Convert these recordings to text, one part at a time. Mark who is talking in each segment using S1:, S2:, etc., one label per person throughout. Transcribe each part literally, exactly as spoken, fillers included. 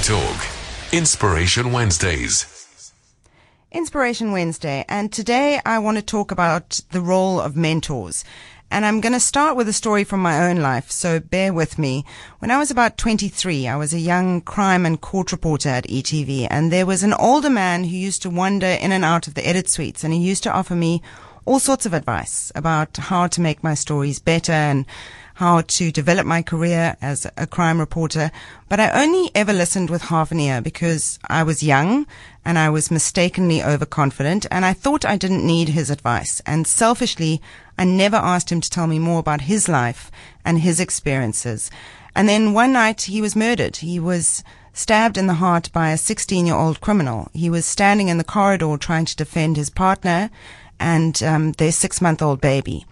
S1: Talk. Inspiration Wednesdays.
S2: Inspiration Wednesday, and today I want to talk about the role of mentors. And I'm going to start with a story from my own life, so bear with me. When I was about twenty-three, I was a young crime and court reporter at E T V, and there was an older man who used to wander in and out of the edit suites, and he used to offer me all sorts of advice about how to make my stories better and how to develop my career as a crime reporter. But I only ever listened with half an ear because I was young and I was mistakenly overconfident, and I thought I didn't need his advice. And selfishly, I never asked him to tell me more about his life and his experiences. And then one night he was murdered. He was stabbed in the heart by a sixteen-year-old criminal. He was standing in the corridor trying to defend his partner and um, their six-month-old baby.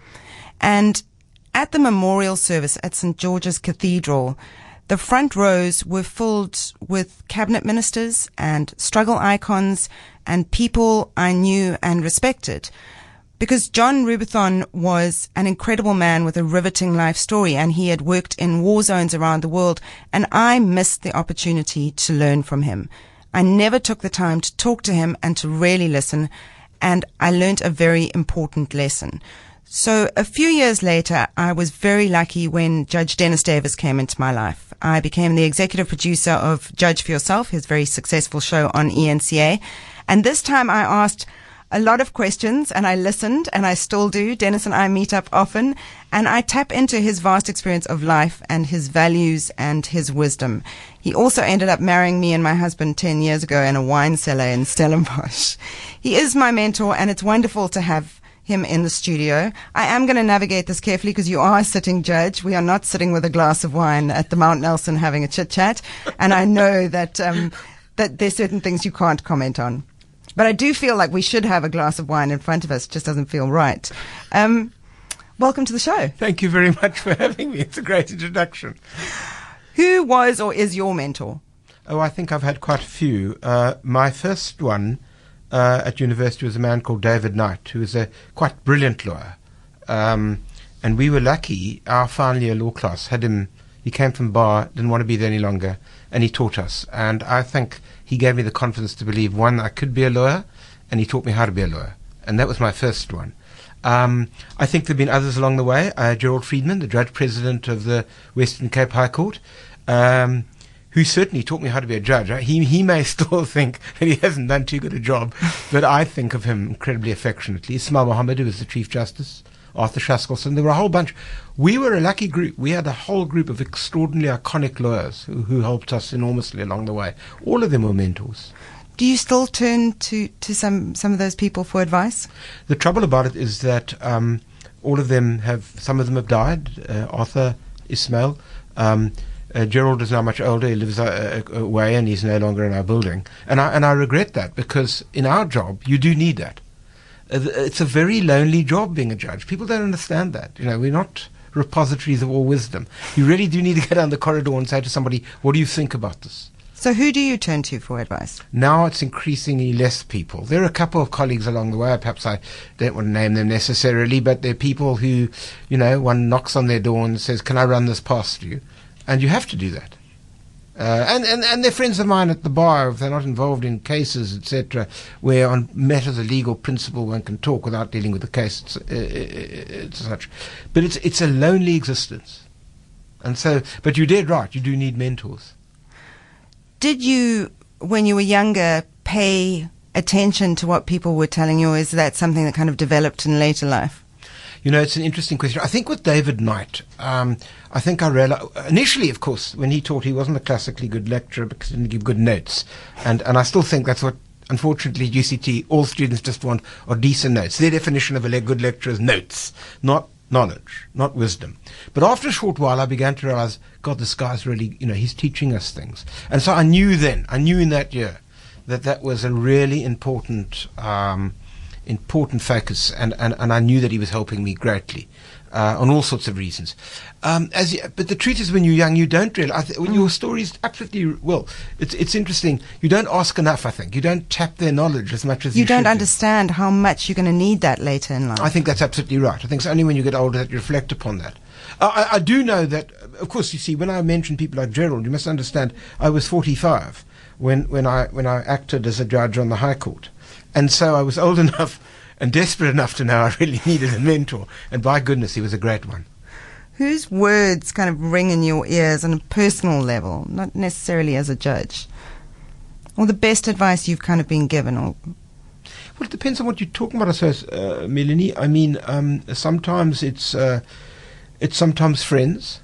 S2: And at the memorial service at Saint George's Cathedral, the front rows were filled with cabinet ministers and struggle icons and people I knew and respected. Because John Rubenthon was an incredible man with a riveting life story, and he had worked in war zones around the world, and I missed the opportunity to learn from him. I never took the time to talk to him and to really listen, and I learned a very important lesson. So a few years later, I was very lucky when Judge Dennis Davis came into my life. I became the executive producer of Judge for Yourself, his very successful show on E N C A. And this time I asked a lot of questions, and I listened, and I still do. Dennis and I meet up often, and I tap into his vast experience of life and his values and his wisdom. He also ended up marrying me and my husband ten years ago in a wine cellar in Stellenbosch. He is my mentor, and it's wonderful to have him in the studio. I am going to navigate this carefully because you are sitting, Judge. We are not sitting with a glass of wine at the Mount Nelson having a chit-chat, and I know that um, that there's certain things you can't comment on. But I do feel like we should have a glass of wine in front of us. It just doesn't feel right. Um, welcome to the show.
S3: Thank you very much for having me. It's a great introduction.
S2: Who was or is your mentor?
S3: Oh, I think I've had quite a few. Uh, my first one uh, at university was a man called David Knight, who was a quite brilliant lawyer. Um, and we were lucky. Our final year law class had him. He came from bar, didn't want to be there any longer, and he taught us. And I think he gave me the confidence to believe, one, I could be a lawyer, and he taught me how to be a lawyer. And that was my first one. Um, I think there have been others along the way. Uh, Gerald Friedman, the judge president of the Western Cape High Court, um, who certainly taught me how to be a judge. He, he may still think that he hasn't done too good a job, but I think of him incredibly affectionately. Ismail Mohammed, who was the Chief Justice, Arthur Shaskelson. There were a whole bunch. We were a lucky group. We had a whole group of extraordinarily iconic lawyers who, who helped us enormously along the way. All of them were mentors.
S2: Do you still turn to, to some, some of those people for advice? The
S3: trouble about it is that um, all of them have, some of them have died. Uh, Arthur, Ismail, um, uh, Gerald is now much older. He lives uh, away and he's no longer in our building. And I, and I regret that, because in our job, you do need that. It's a very lonely job being a judge. People don't understand that. You know, we're not repositories of all wisdom. You really do need to get down the corridor and say to somebody, what do you think about this?
S2: So who do you turn to for advice?
S3: Now it's increasingly less people. There are a couple of colleagues along the way. Perhaps I don't want to name them necessarily, but they're people who, you know, one knocks on their door and says, can I run this past you? And you have to do that. Uh, and, and, and they're friends of mine at the bar, if they're not involved in cases, et cetera, where on matters of legal principle one can talk without dealing with the case, it's, uh, it's such. But it's it's a lonely existence. And so, but you're dead right, you do need mentors.
S2: Did you, when you were younger, pay attention to what people were telling you, or is that something that kind of developed in later life?
S3: You know, it's an interesting question. I think with David Knight, um, I think I realized, initially, of course, when he taught, he wasn't a classically good lecturer because he didn't give good notes. And, and I still think that's what, unfortunately, G C T, all students just want are decent notes. Their definition of a le- good lecturer is notes, not knowledge, not wisdom. But after a short while, I began to realize, God, this guy's really, you know, he's teaching us things. And so I knew then, I knew in that year, that that was a really important um important focus, and, and, and I knew that he was helping me greatly uh, on all sorts of reasons. Um, as you, but the truth is, when you're young, you don't really. I th- mm. Your story is absolutely well. It's it's interesting. You don't ask enough. I think you don't tap their knowledge as much as you,
S2: you don't
S3: should
S2: understand
S3: do.
S2: How much you're going to need that later in life.
S3: I think that's absolutely right. I think it's only when you get older that you reflect upon that. I, I do know that, of course, you see, when I mention people like Gerald, you must understand, I was forty-five when, when, I, when I acted as a judge on the High Court. And so I was old enough and desperate enough to know I really needed a mentor. And by goodness, he was a great one.
S2: Whose words kind of ring in your ears on a personal level, not necessarily as a judge? Or the best advice you've kind of been given? Or
S3: Well, it depends on what you're talking about, I suppose, uh, Melanie. I mean, um, sometimes it's uh, it's sometimes friends.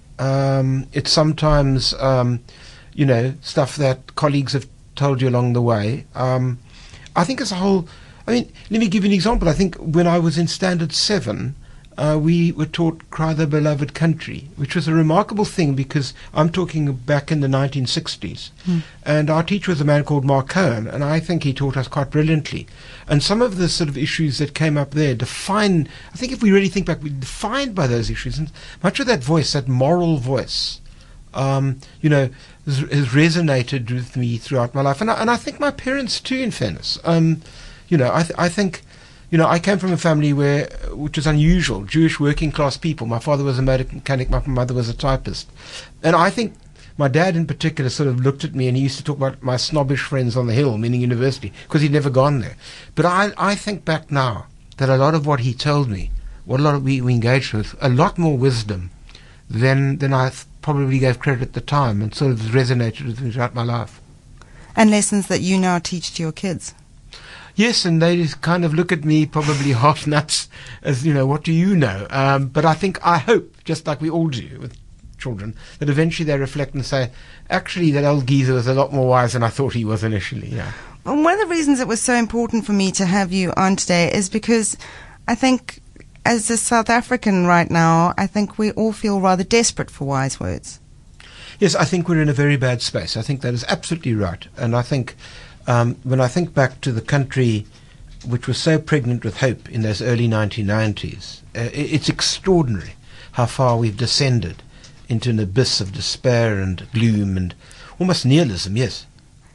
S3: Um, it's sometimes, um, you know, stuff that colleagues have told you along the way. Um, I think as a whole, I mean, let me give you an example. I think when I was in Standard seven, uh, we were taught Cry the Beloved Country, which was a remarkable thing because I'm talking back in the nineteen sixties. Mm. And our teacher was a man called Mark Cohen, and I think he taught us quite brilliantly. And some of the sort of issues that came up there define, I think if we really think back, we're defined by those issues. And much of that voice, that moral voice, um, you know, has, has resonated with me throughout my life. And I, and I think my parents too, in fairness. Um, you know, I, th- I think... You know, I came from a family where, which was unusual, Jewish working class people. My father was a motor mechanic, my mother was a typist. And I think my dad in particular sort of looked at me and he used to talk about my snobbish friends on the hill, meaning university, because he'd never gone there. But I, I think back now that a lot of what he told me, what a lot of we, we engaged with, a lot more wisdom than, than I th- probably gave credit at the time, and sort of resonated with me throughout my life.
S2: And lessons that you now teach to your kids.
S3: Yes, and they just kind of look at me probably half nuts as, you know, what do you know? Um, but I think, I hope, just like we all do with children, that eventually they reflect and say, actually, that old geezer was a lot more wise than I thought he was initially. Yeah.
S2: Well, one of the reasons it was so important for me to have you on today is because I think as a South African right now, I think we all feel rather desperate for wise words.
S3: Yes, I think we're in a very bad space. I think that is absolutely right. And I think... Um, when I think back to the country which was so pregnant with hope in those early nineteen nineties, uh, it's extraordinary how far we've descended into an abyss of despair and gloom and almost nihilism, yes.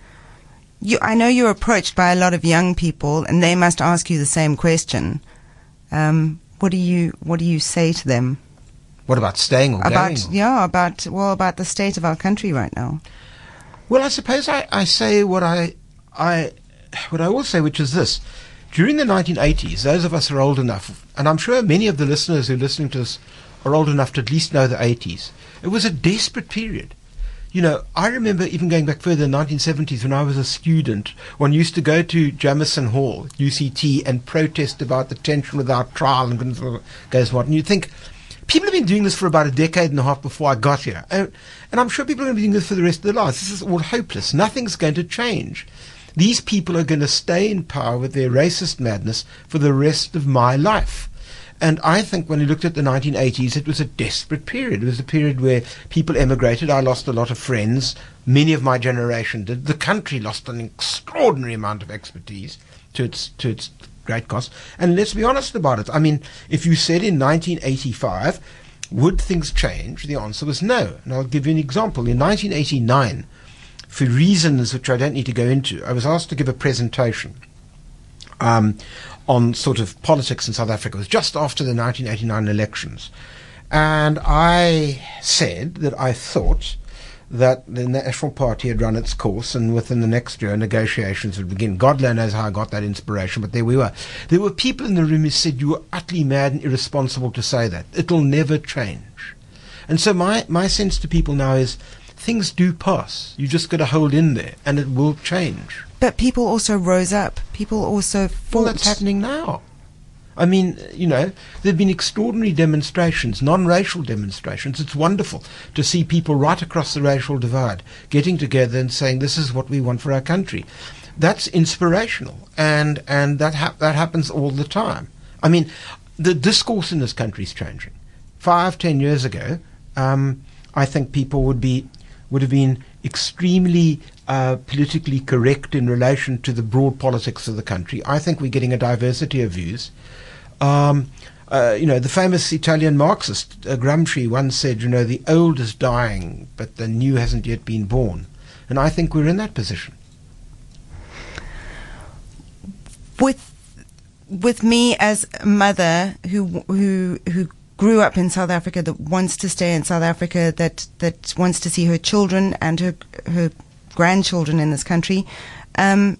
S2: You, I know you're approached by a lot of young people and they must ask you the same question. Um, what do you what do you say to them?
S3: What about staying or
S2: about,
S3: going?
S2: Yeah, about, well, about the state of our country right now.
S3: Well, I suppose I, I say what I... I, what I will say, which is this. During the nineteen eighties, those of us who are old enough, and I'm sure many of the listeners who are listening to us are old enough to at least know the eighties, it was a desperate period. You know, I remember even going back further in the nineteen seventies when I was a student, one used to go to Jamison Hall, U C T, and protest about the tension with our trial and goodness knows what. And you'd think, people have been doing this for about a decade and a half before I got here. And, and I'm sure people are going to be doing this for the rest of their lives. This is all hopeless. Nothing's going to change. These people are going to stay in power with their racist madness for the rest of my life. And I think when we looked at the nineteen eighties, it was a desperate period. It was a period where people emigrated. I lost a lot of friends. Many of my generation did. The country lost an extraordinary amount of expertise to its to its great cost. And let's be honest about it. I mean, if you said in nineteen eighty-five, would things change? The answer was no. And I'll give you an example. In nineteen eighty-nine, for reasons which I don't need to go into, I was asked to give a presentation um, on sort of politics in South Africa. It was just after the nineteen eighty-nine elections. And I said that I thought that the National Party had run its course and within the next year negotiations would begin. God knows how I got that inspiration, but there we were. There were people in the room who said, you were utterly mad and irresponsible to say that. It'll never change. And so my, my sense to people now is, things do pass. You just got to hold in there, and it will change.
S2: But people also rose up. People also fought.
S3: Well, that's happening now. I mean, you know, there have been extraordinary demonstrations, non-racial demonstrations. It's wonderful to see people right across the racial divide getting together and saying, this is what we want for our country. That's inspirational, and and that ha- that happens all the time. I mean, the discourse in this country is changing. Five, ten years ago, um, I think people would be would have been extremely uh, politically correct in relation to the broad politics of the country. I think we're getting a diversity of views. Um, uh, you know, the famous Italian Marxist, uh, Gramsci, once said, you know, the old is dying, but the new hasn't yet been born. And I think we're in that position.
S2: With with me as a mother who who who grew up in South Africa, that wants to stay in South Africa, that that wants to see her children and her her grandchildren in this country. Um,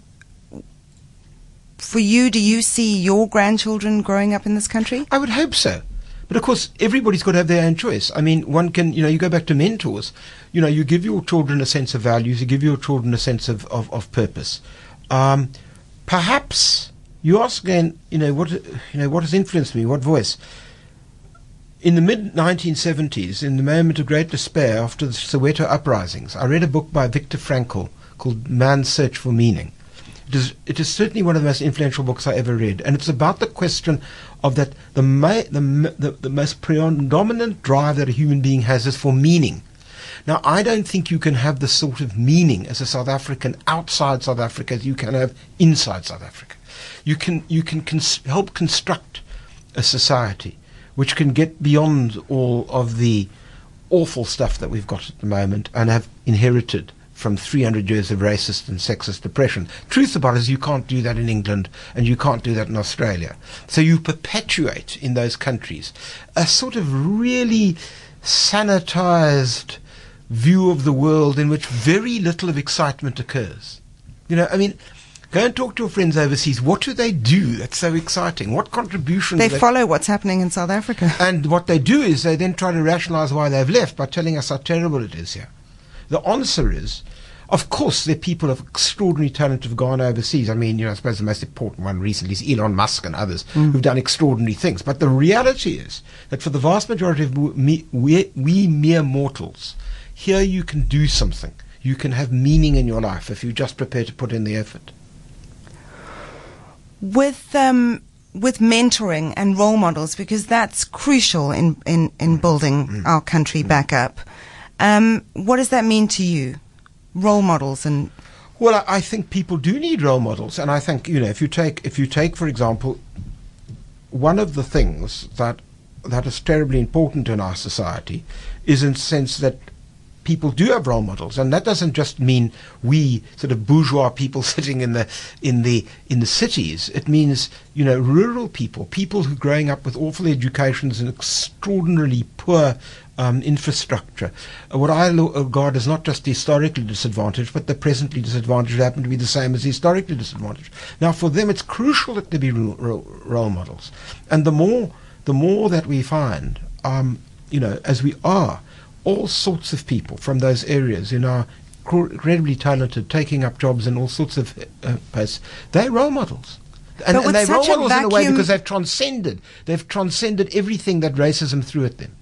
S2: for you, do you see your grandchildren growing up in this country?
S3: I would hope so. But of course, everybody's got to have their own choice. I mean, one can, you know, you go back to mentors. You know, you give your children a sense of values, you give your children a sense of, of, of purpose. Um, perhaps you ask again, you know, what, you know, what has influenced me, what voice? In the mid nineteen seventies, in the moment of great despair after the Soweto uprisings, I read a book by Viktor Frankl called Man's Search for Meaning. It is, it is certainly one of the most influential books I ever read, and it's about the question of that the, ma- the, the, the most predominant drive that a human being has is for meaning. Now, I don't think you can have the sort of meaning as a South African outside South Africa as you can have inside South Africa. You can, you can cons- help construct a society which can get beyond all of the awful stuff that we've got at the moment and have inherited from three hundred years of racist and sexist oppression. Truth about it is you can't do that in England and you can't do that in Australia. So you perpetuate in those countries a sort of really sanitized view of the world in which very little of excitement occurs. You know, I mean, go and talk to your friends overseas. What do they do that's so exciting? What contribution
S2: They
S3: do they
S2: follow what's happening in South Africa.
S3: And what they do is they then try to rationalize why they've left by telling us how terrible it is here. The answer is, of course, there are people of extraordinary talent who've gone overseas. I mean, you know, I suppose the most important one recently is Elon Musk and others mm. who've done extraordinary things. But the reality is that for the vast majority of we, we, we mere mortals, here you can do something. You can have meaning in your life if you just prepare to put in the effort.
S2: With um, with mentoring and role models, because that's crucial in, in, in building mm. our country mm. back up. Um, what does that mean to you? Role models and
S3: well, I, I think people do need role models, and I think, you know, if you take if you take for example, one of the things that that is terribly important in our society is in the sense that people do have role models, and that doesn't just mean we sort of bourgeois people sitting in the in the in the cities. It means, you know, rural people, people who are growing up with awful educations and extraordinarily poor um, infrastructure. Uh, what I lo- regard as not just historically disadvantaged, but the presently disadvantaged happen to be the same as historically disadvantaged. Now, for them, it's crucial that there be ro- ro- role models, and the more the more that we find, um, you know, as we are. All sorts of people from those areas in our incredibly talented, taking up jobs in all sorts of uh, places, they're role models. And, and they're role models in a way because they've transcended. They've transcended everything that racism threw at them.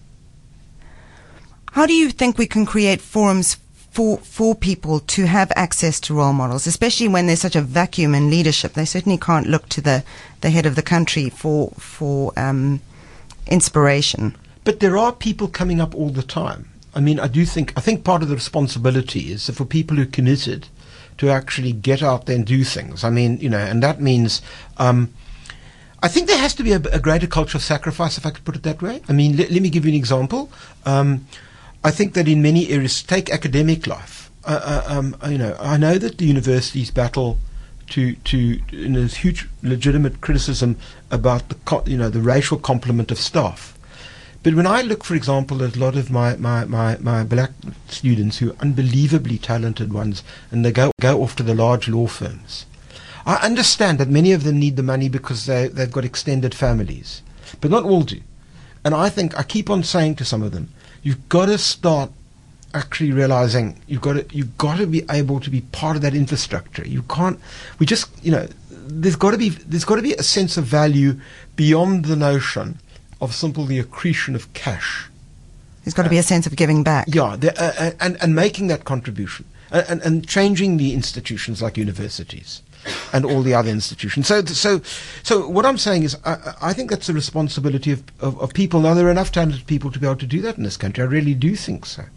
S2: How do you think we can create forums for for people to have access to role models, especially when there's such a vacuum in leadership? They certainly can't look to the, the head of the country for, for um, inspiration.
S3: But there are people coming up all the time. I mean, I do think, I think part of the responsibility is for people who are committed to actually get out there and do things. I mean, you know, and that means, um, I think there has to be a, a greater culture of sacrifice, if I could put it that way. I mean, let, let me give you an example. Um, I think that in many areas, take academic life. Uh, uh, um, you know, I know that the universities battle to, to, you know, there's huge legitimate criticism about the, co- you know, the racial complement of staff. But when I look, for example, at a lot of my, my, my, my black students who are unbelievably talented ones, and they go, go off to the large law firms, I understand that many of them need the money because they, they've got extended families. But not all do. And I think, I keep on saying to some of them, you've got to start actually realizing you've got to, you've got to be able to be part of that infrastructure. You can't, we just, you know, there's got to be, there's got to be a sense of value beyond the notion of simply the accretion of cash.
S2: There's got to be a sense of giving back.
S3: Yeah, the, uh, and, and making that contribution. And, and, and changing the institutions like universities and all the other institutions. So so, so what I'm saying is I, I think that's the responsibility of, of, of people. Now, there are enough talented people to be able to do that in this country. I really do think so.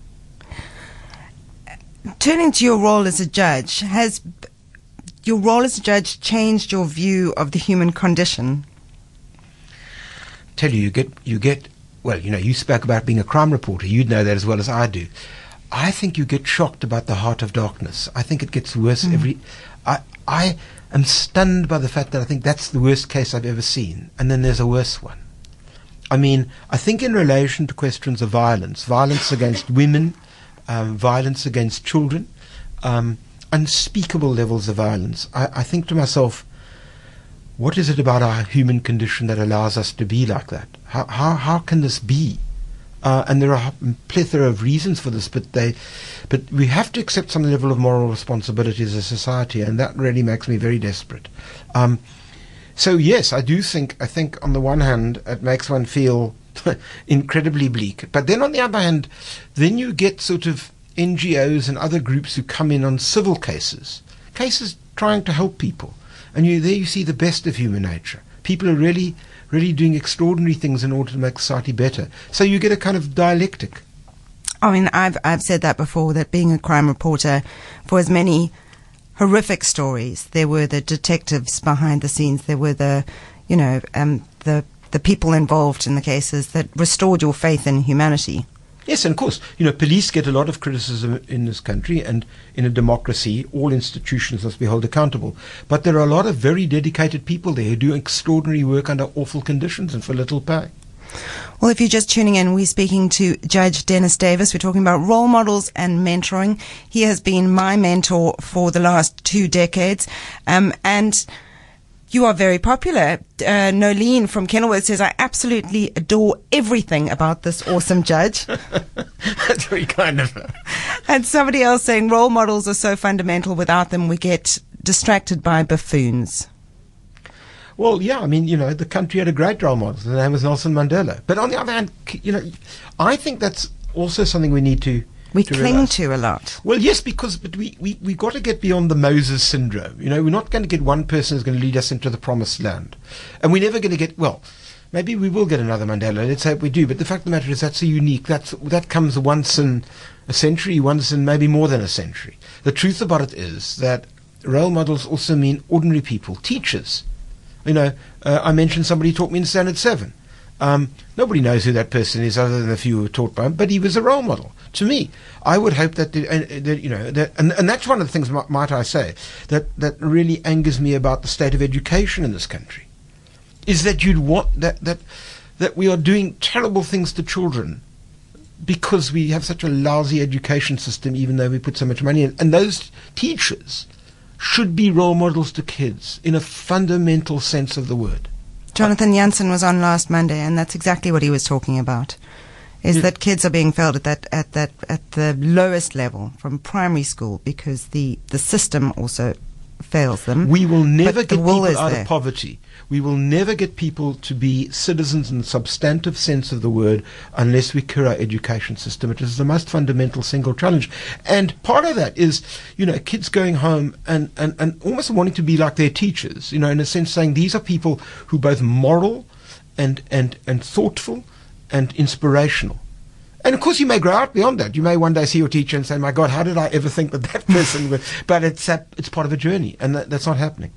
S2: Turning to your role as a judge, has your role as a judge changed your view of the human condition?
S3: Tell you, you get, you get, well, you know, you spoke about being a crime reporter. You'd know that as well as I do. I think you get shocked about the heart of darkness. I think it gets worse mm. every, I, I am stunned by the fact that I think that's the worst case I've ever seen. And then there's a worse one. I mean, I think in relation to questions of violence, violence against women, um, violence against children, um, unspeakable levels of violence, I, I think to myself, what is it about our human condition that allows us to be like that? How how, how can this be? Uh, and there are a plethora of reasons for this, but they, but we have to accept some level of moral responsibility as a society, and that really makes me very desperate. Um, so yes, I do think, I think on the one hand, it makes one feel incredibly bleak, but then on the other hand, then you get sort of N G Os and other groups who come in on civil cases, cases trying to help people. And you, there you see the best of human nature. People are really, really doing extraordinary things in order to make society better. So you get a kind of dialectic.
S2: I mean, I've I've said that before, that being a crime reporter, for as many horrific stories, there were the detectives behind the scenes, there were the, you know, um, the the people involved in the cases that restored your faith in humanity.
S3: Yes, and of course, you know, police get a lot of criticism in this country, and in a democracy, all institutions must be held accountable. But there are a lot of very dedicated people there who do extraordinary work under awful conditions and for little pay.
S2: Well, if you're just tuning in, we're speaking to Judge Dennis Davis. We're talking about role models and mentoring. He has been my mentor for the last two decades, um, and you are very popular. Uh, Nolene from Kenilworth says, I absolutely adore everything about this awesome judge.
S3: That's very kind of her.
S2: And somebody else saying, role models are so fundamental. Without them, we get distracted by buffoons.
S3: Well, yeah, I mean, you know, the country had a great role model. The name was Nelson Mandela. But on the other hand, you know, I think that's also something we need to
S2: We
S3: to
S2: cling
S3: realize.
S2: to a lot.
S3: Well, yes, because but we, we, we got to get beyond the Moses syndrome. You know, we're not going to get one person who's going to lead us into the promised land. And we're never going to get, well, maybe we will get another Mandela. Let's hope we do. But the fact of the matter is that's a unique, that's, that comes once in a century, once in maybe more than a century. The truth about it is that role models also mean ordinary people, teachers. You know, uh, I mentioned somebody taught me in Standard seven. Um, nobody knows who that person is other than a few who were taught by him, but he was a role model to me. I would hope that, the, uh, that you know, that, and, and that's one of the things, might, might I say, that, that really angers me about the state of education in this country, is that you'd want that that that we are doing terrible things to children because we have such a lousy education system, even though we put so much money in. And those teachers should be role models to kids in a fundamental sense of the word.
S2: Jonathan Jansen was on last Monday, and that's exactly what he was talking about, is
S3: Yeah.
S2: that kids are being failed at that at that at the lowest level from primary school because the, the system also fails them.
S3: We will never
S2: But the
S3: get
S2: will
S3: people
S2: is
S3: out
S2: there.
S3: of poverty. We will never get people to be citizens in the substantive sense of the word unless we cure our education system. It is the most fundamental single challenge. And part of that is, you know, kids going home and, and, and almost wanting to be like their teachers, you know, in a sense saying these are people who are both moral and, and, and thoughtful and inspirational. And of course, you may grow out beyond that. You may one day see your teacher and say, "My God, how did I ever think that that person would?" But it's that, it's part of a journey, and that, that's not happening.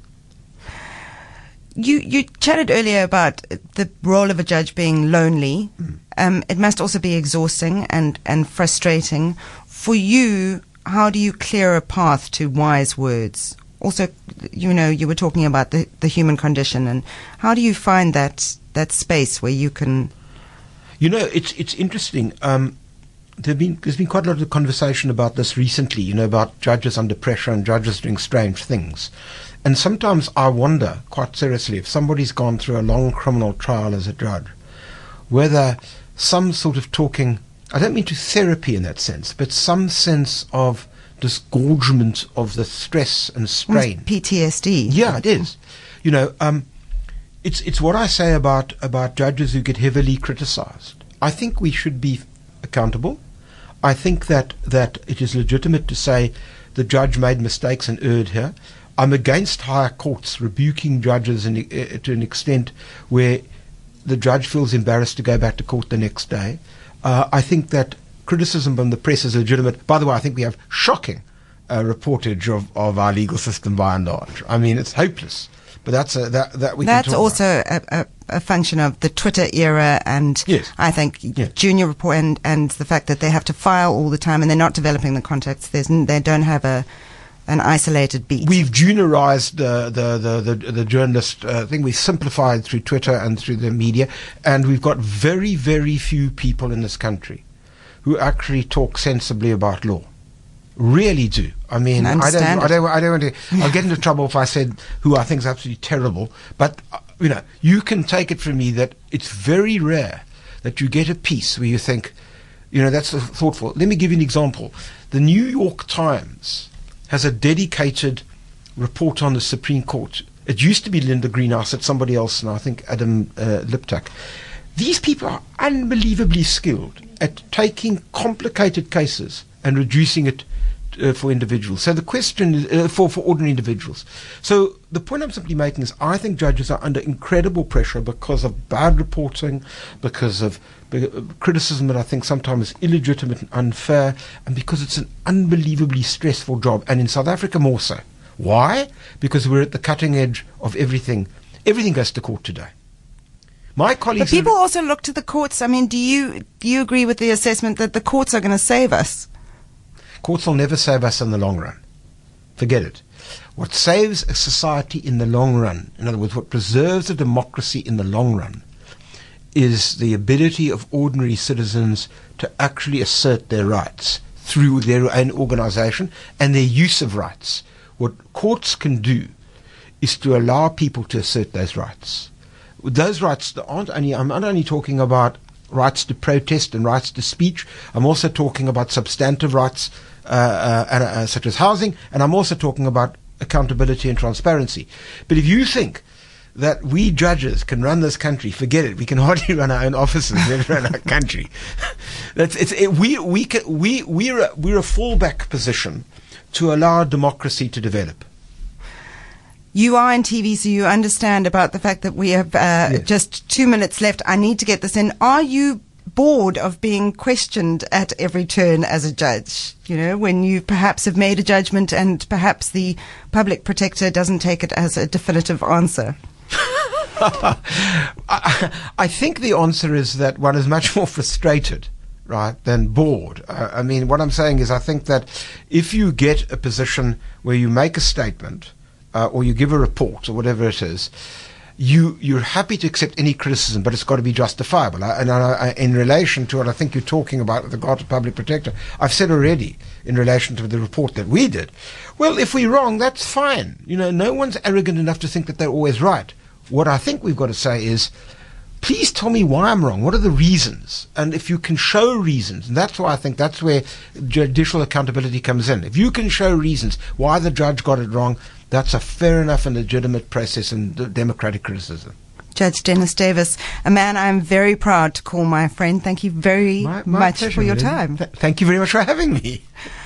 S2: You you chatted earlier about the role of a judge being lonely. Mm. Um, it must also be exhausting and, and frustrating. For you, how do you clear a path to wise words? Also, you know, you were talking about the, the human condition, and how do you find that that space where you can...
S3: You know, it's it's interesting. Um, there've been, there's been quite a lot of conversation about this recently, you know, about judges under pressure and judges doing strange things. And sometimes I wonder, quite seriously, if somebody's gone through a long criminal trial as a judge, whether some sort of talking, I don't mean to therapy in that sense, but some sense of disgorgement of the stress and strain.
S2: P T S D.
S3: Yeah, it is. You know, um, It's it's what I say about, about judges who get heavily criticized. I think we should be accountable. I think that, that it is legitimate to say the judge made mistakes and erred here. I'm against higher courts rebuking judges in, uh, to an extent where the judge feels embarrassed to go back to court the next day. Uh, I think that criticism from the press is legitimate. By the way, I think we have shocking uh, reportage of, of our legal system by and large. I mean, it's hopeless. But that's a, that that we.
S2: That's
S3: can talk
S2: also
S3: about.
S2: a, a, a function of the Twitter era, and
S3: yes.
S2: I think
S3: yes.
S2: junior report and, and the fact that they have to file all the time and they're not developing the context. There's n- they don't have a an isolated beat.
S3: We've juniorized the the the the, the journalist uh, thing. We've simplified through Twitter and through the media, and we've got very very few people in this country who actually talk sensibly about law. Really do. I mean, I don't, I don't, I don't want to. I'll get into trouble if I said who I think is absolutely terrible. But uh, you know, you can take it from me that it's very rare that you get a piece where you think, you know, that's thoughtful. Let me give you an example. The New York Times has a dedicated report on the Supreme Court. It used to be Linda Greenhouse, it's somebody else now, I think Adam uh, Liptak. These people are unbelievably skilled at taking complicated cases and reducing it uh, for individuals. So the question is, uh, for, for ordinary individuals. So the point I'm simply making is I think judges are under incredible pressure because of bad reporting, because of criticism that I think sometimes is illegitimate and unfair, and because it's an unbelievably stressful job, and in South Africa more so. Why? Because we're at the cutting edge of everything. Everything goes to court today. My colleagues...
S2: But people also look to the courts. I mean, do you, do you agree with the assessment that the courts are going to save us?
S3: Courts will never save us in the long run. Forget it. What saves a society in the long run, in other words, what preserves a democracy in the long run, is the ability of ordinary citizens to actually assert their rights through their own organization and their use of rights. What courts can do is to allow people to assert those rights. Those rights aren't only, I'm not only talking about rights to protest and rights to speech, I'm also talking about substantive rights uh, uh, uh, uh, such as housing, and I'm also talking about accountability and transparency. But if you think that we judges can run this country, forget it. We can hardly run our own offices, let run our country. That's it's it, we we can, we we're a, we're a fallback position to allow democracy to develop.
S2: You are in T V, so you understand about the fact that we have uh,
S3: yes.
S2: just two minutes left. I need to get this in. Are you bored of being questioned at every turn as a judge? You know, when you perhaps have made a judgment and perhaps the public protector doesn't take it as a definitive answer.
S3: I, I think the answer is that one is much more frustrated, right, than bored. Uh, I mean, what I'm saying is I think that if you get a position where you make a statement uh, or you give a report or whatever it is, you, you're happy to accept any criticism, but it's got to be justifiable. I, and I, I, in relation to what I think you're talking about with regard to public protector, I've said already in relation to the report that we did, well, if we're wrong, that's fine. You know, no one's arrogant enough to think that they're always right. What I think we've got to say is, please tell me why I'm wrong. What are the reasons? And if you can show reasons, and that's why I think that's where judicial accountability comes in. If you can show reasons why the judge got it wrong, that's a fair enough and legitimate process and democratic criticism.
S2: Judge Dennis Davis, a man I'm very proud to call my friend. Thank you very
S3: my, my
S2: much
S3: pleasure,
S2: for your
S3: really.
S2: time.
S3: Th- thank you very much for having me.